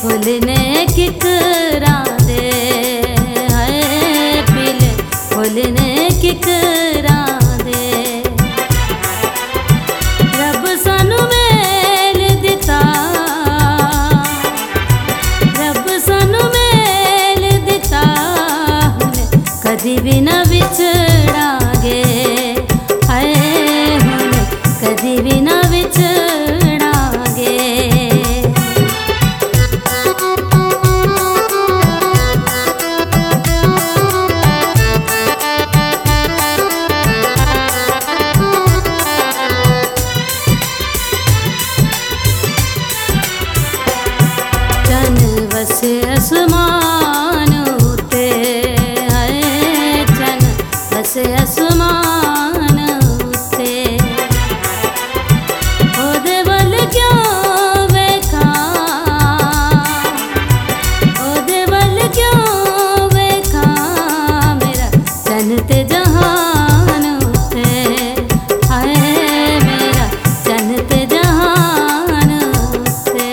Full ने किकरा दे, हाय पीले full ने किकरा दे। रब सानू मेल दिता, रब सानू मेल दिता, हुण कदी भी ना विछड़ांगे, हाय हुण कदी भी ना विछड़ांगे। वसे आसमान उते, हाय चन वसे आसमान उते। ओदे वल क्यों वेखा, ओदे वल क्यों वेखा, मेरा चन ते जहान उते, हाय मेरा चन ते जहान उते।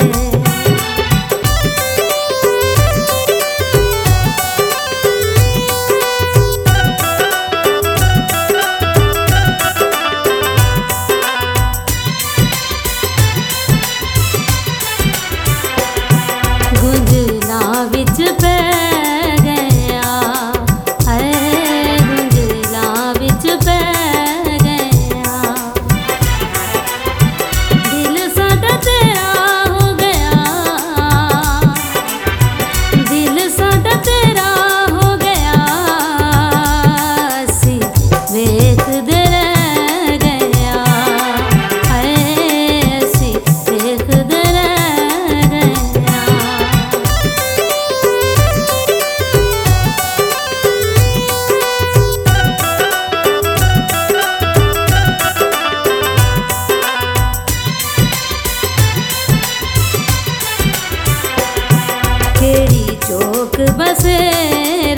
गुंजला विच पै गया, हाय गुंजला विच पै गया। दिल साडा तेरा हो गया, दिल साडा तेरा हो गया। असी वेखदे रह गया, हाय असी वेखदे रह गया। केड़ी चौक बसे